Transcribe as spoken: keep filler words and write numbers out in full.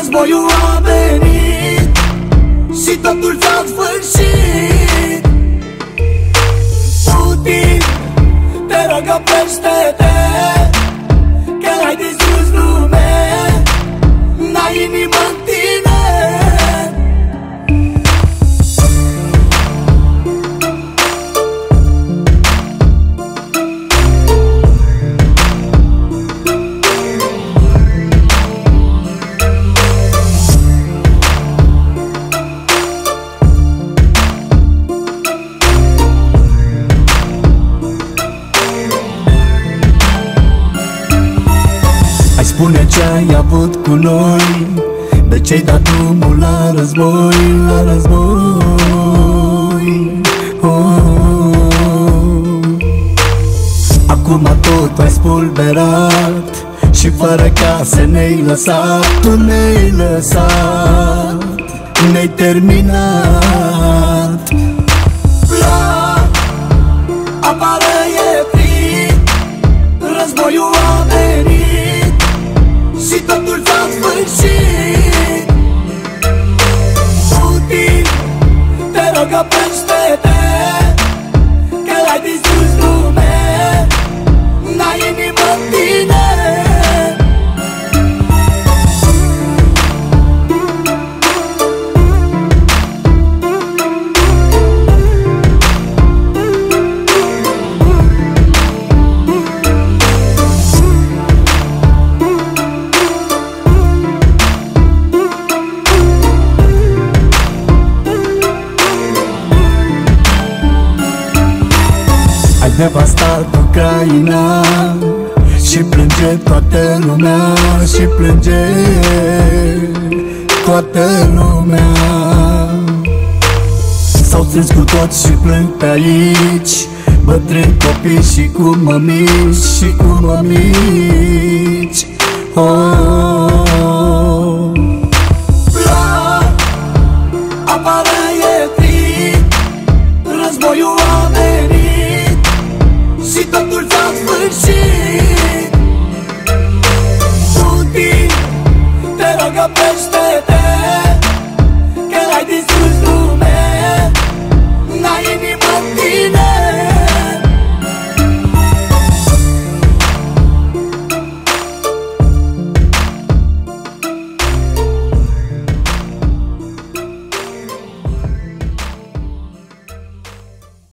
Războiul a venit și totul s-a sfârșit. Putin, te rog, oprește-te, că ai distrus lumea, n-ai inimă în tine. Hai spune ce ai avut cu noi, de ce-ai dat drumul la război, la război. oh. Acum tot ai spulberat și fără case ne-ai lăsat. Tu ne-ai lăsat, ne-ai terminat. Plac, apară e frig, războiul a venit și totul s-a sfârșit. Putin, te rog, oprește-te, că ai distrus lumea, n-ai inimă în tine. Ai devastat Ucraina și plânge toată lumea, și plânge toată lumea. S-au strâns cu toți și plâng pe aici, bătrâni, copii și cu mămici, și cu mămici. oh. Plac, apară e frig, războiul a venit și totul s-a sfârșit. Putin, te rog, oprește-te,